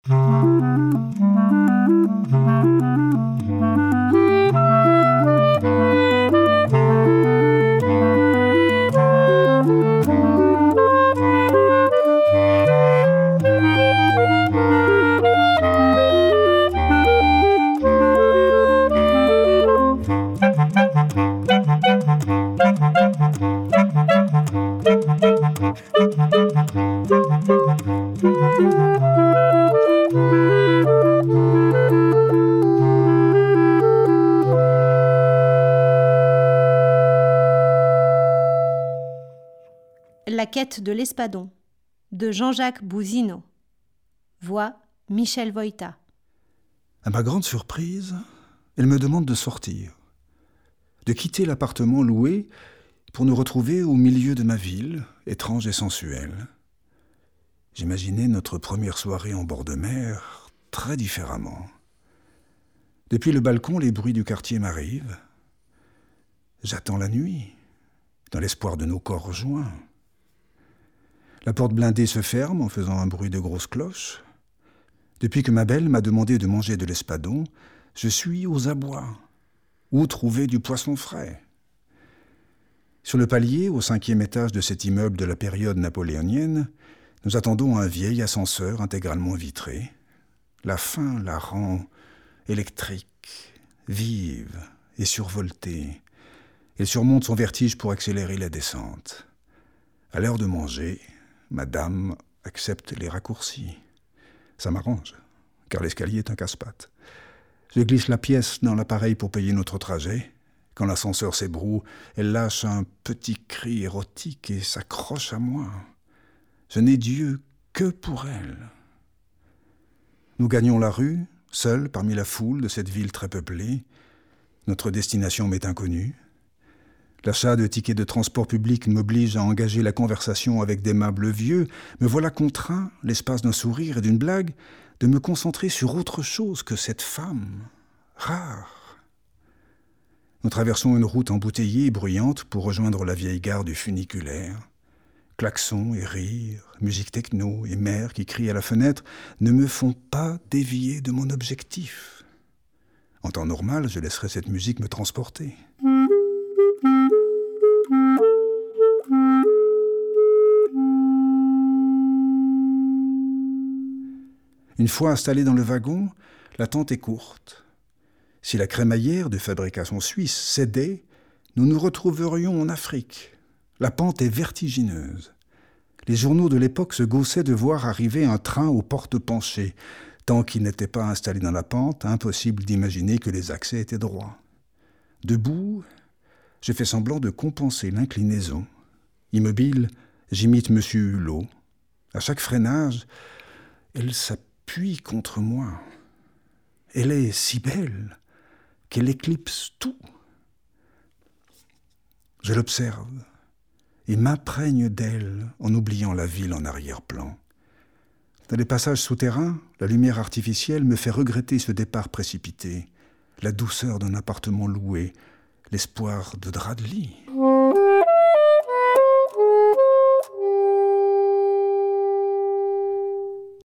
La quête de l'espadon, de Jean-Jacques Bousineau. Voix Michel Voïta. À ma grande surprise, elle me demande de sortir, de quitter l'appartement loué pour nous retrouver au milieu de ma ville, étrange et sensuelle. J'imaginais notre première soirée en bord de mer très différemment. Depuis le balcon, les bruits du quartier m'arrivent. J'attends la nuit, dans l'espoir de nos corps joints. La porte blindée se ferme en faisant un bruit de grosse cloche. Depuis que ma belle m'a demandé de manger de l'espadon, je suis aux abois. Où trouver du poisson frais ? Sur le palier, au 5e étage de cet immeuble de la période napoléonienne, nous attendons un vieil ascenseur intégralement vitré. La faim la rend électrique, vive et survoltée. Elle surmonte son vertige pour accélérer la descente. À l'heure de manger, Madame accepte les raccourcis. Ça m'arrange, car l'escalier est un casse-pattes. Je glisse la pièce dans l'appareil pour payer notre trajet. Quand l'ascenseur s'ébroue, elle lâche un petit cri érotique et s'accroche à moi. Je n'ai Dieu que pour elle. Nous gagnons la rue, seuls parmi la foule de cette ville très peuplée. Notre destination m'est inconnue. L'achat de tickets de transport public m'oblige à engager la conversation avec d'aimables vieux. Me voilà contraint, l'espace d'un sourire et d'une blague, de me concentrer sur autre chose que cette femme rare. Nous traversons une route embouteillée et bruyante pour rejoindre la vieille gare du funiculaire. Klaxons et rires, musique techno et mère qui crie à la fenêtre ne me font pas dévier de mon objectif. En temps normal, je laisserai cette musique me transporter. Une fois installé dans le wagon, l'attente est courte. Si la crémaillère de fabrication suisse cédait, nous nous retrouverions en Afrique. La pente est vertigineuse. Les journaux de l'époque se gaussaient de voir arriver un train aux portes penchées. Tant qu'il n'était pas installé dans la pente, impossible d'imaginer que les accès étaient droits. Debout, je fais semblant de compenser l'inclinaison. Immobile, j'imite M. Hulot. À chaque freinage, elle s'appuie contre moi. Elle est si belle qu'elle éclipse tout. Je l'observe et m'imprègne d'elle en oubliant la ville en arrière-plan. Dans les passages souterrains, la lumière artificielle me fait regretter ce départ précipité, la douceur d'un appartement loué, l'espoir de draps de lit.